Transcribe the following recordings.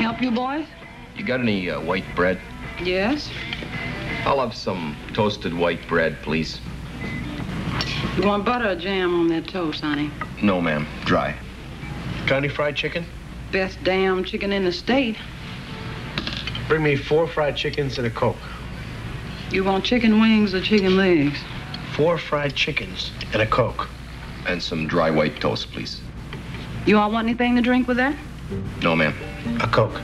Help you, boys? You got any white bread? Yes. I'll have some toasted white bread, please. You want butter or jam on that toast, honey? No, ma'am. Dry. Got any fried chicken? Best damn chicken in the state. Bring me 4 fried chickens and a Coke. You want chicken wings or chicken legs? 4 fried chickens and a Coke. And some dry white toast, please. You all want anything to drink with that? No, ma'am. A Coke.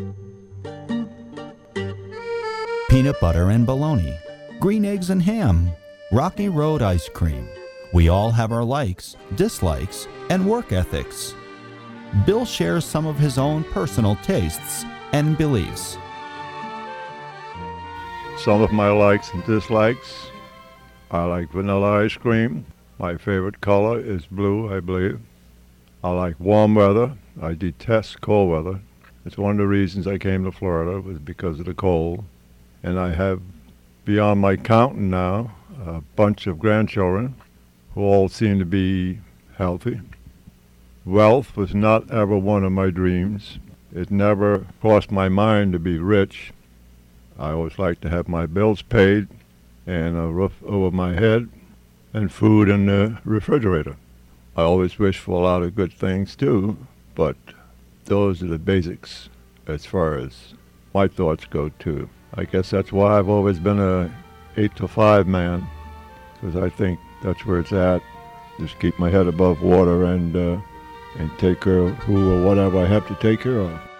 Peanut butter and bologna, green eggs and ham, Rocky Road ice cream. We all have our likes, dislikes, and work ethics. Bill shares some of his own personal tastes and beliefs. Some of my likes and dislikes. I like vanilla ice cream. My favorite color is blue, I believe. I like warm weather. I detest cold weather. It's one of the reasons I came to Florida, was because of the cold. And I have, beyond my counting now, a bunch of grandchildren who all seem to be healthy. Wealth was not ever one of my dreams. It never crossed my mind to be rich. I always like to have my bills paid and a roof over my head and food in the refrigerator. I always wish for a lot of good things too, but those are the basics as far as my thoughts go too. I guess that's why I've always been a 8 to 5 man, because I think that's where it's at. Just keep my head above water and take care of who or whatever I have to take care of.